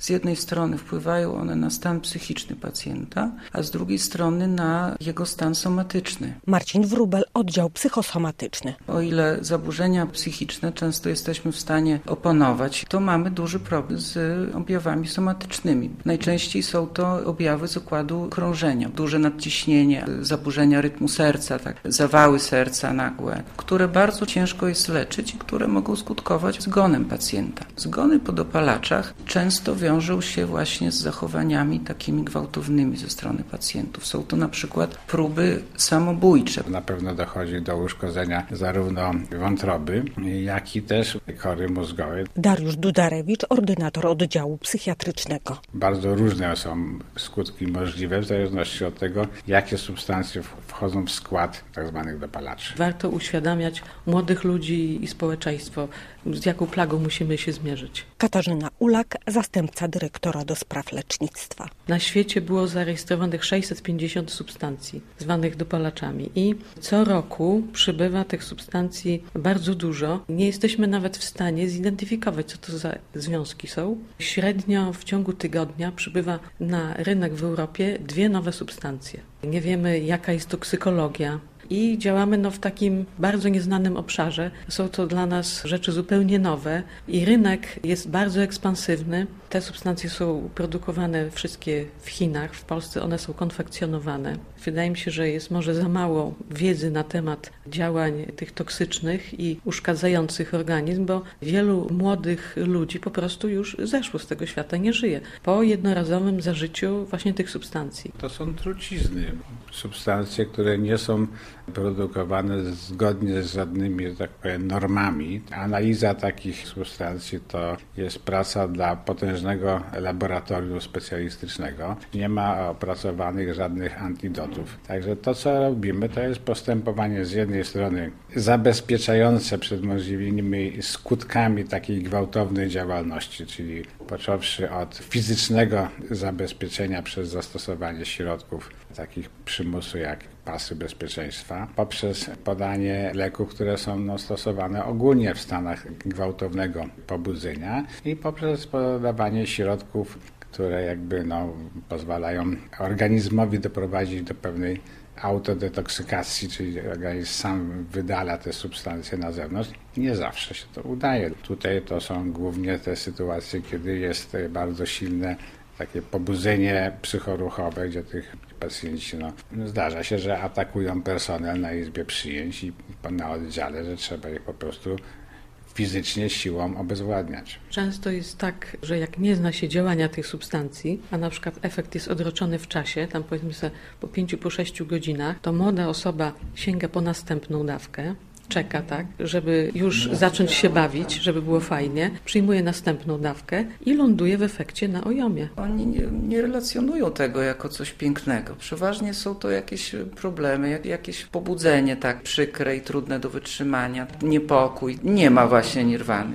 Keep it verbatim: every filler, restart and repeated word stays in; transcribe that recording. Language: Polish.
Z jednej strony wpływają one na stan psychiczny pacjenta, a z drugiej strony na jego stan somatyczny. Marcin Wróbel, oddział psychosomatyczny. O ile zaburzenia psychiczne często jesteśmy w stanie opanować, to mamy duży problem z objawami somatycznymi. Najczęściej są to objawy z układu krążenia, duże nadciśnienie, zaburzenia rytmu serca, tak, zawały serca nagłe, które bardzo ciężko jest leczyć i które mogą skutkować zgonem pacjenta. Zgony po dopalaczach często wiążą się właśnie z zachowaniami takimi gwałtownymi ze strony pacjentów. Są to na przykład próby samobójcze. Na pewno dochodzi do uszkodzenia zarówno wątroby, jak i też kory mózgowej. Dariusz Dudarewicz, ordynator oddziału psychiatrycznego. Bardzo różne są skutki możliwe w zależności od tego, jakie substancje wchodzą w skład tzw. dopalaczy. Warto uświadamiać młodych ludzi i społeczeństwo, z jaką plagą musimy się zmierzyć. Katarzyna Ulak, zastępca dyrektora do spraw lecznictwa. Na świecie było zarejestrowanych sześćset pięćdziesiąt substancji zwanych dopalaczami i co roku przybywa tych substancji bardzo dużo. Nie jesteśmy nawet w stanie zidentyfikować, co to za związki są. Średnio w ciągu tygodnia przybywa na rynek w Europie dwie nowe substancje. Nie wiemy, jaka jest toksykologia. I działamy no, w takim bardzo nieznanym obszarze. Są to dla nas rzeczy zupełnie nowe i rynek jest bardzo ekspansywny. Te substancje są produkowane wszystkie w Chinach, w Polsce one są konfekcjonowane. Wydaje mi się, że jest może za mało wiedzy na temat działań tych toksycznych i uszkadzających organizm, bo wielu młodych ludzi po prostu już zeszło z tego świata, nie żyje po jednorazowym zażyciu właśnie tych substancji. To są trucizny, substancje, które nie są produkowane zgodnie z żadnymi, że tak powiem, normami. Analiza takich substancji to jest praca dla potężnego laboratorium specjalistycznego. Nie ma opracowanych żadnych antidotów. Także to, co robimy, to jest postępowanie z jednej strony zabezpieczające przed możliwymi skutkami takiej gwałtownej działalności, czyli począwszy od fizycznego zabezpieczenia przez zastosowanie środków takich przymusu jak pasy bezpieczeństwa, poprzez podanie leków, które są no, stosowane ogólnie w stanach gwałtownego pobudzenia i poprzez podawanie środków, które jakby no, pozwalają organizmowi doprowadzić do pewnej autodetoksykacji, czyli organizm sam wydala te substancje na zewnątrz. Nie zawsze się to udaje. Tutaj to są głównie te sytuacje, kiedy jest bardzo silne takie pobudzenie psychoruchowe, gdzie tych pacjenci, no, zdarza się, że atakują personel na izbie przyjęć i na oddziale, że trzeba ich po prostu fizycznie siłą obezwładniać. Często jest tak, że jak nie zna się działania tych substancji, a na przykład efekt jest odroczony w czasie, tam powiedzmy sobie po pięciu, po sześciu godzinach, to młoda osoba sięga po następną dawkę, czeka, tak, żeby już zacząć się bawić, żeby było fajnie, przyjmuje następną dawkę i ląduje w efekcie na ojomie. Oni nie, nie relacjonują tego jako coś pięknego. Przeważnie są to jakieś problemy, jak, jakieś pobudzenie tak przykre i trudne do wytrzymania, niepokój. Nie ma właśnie nirwany.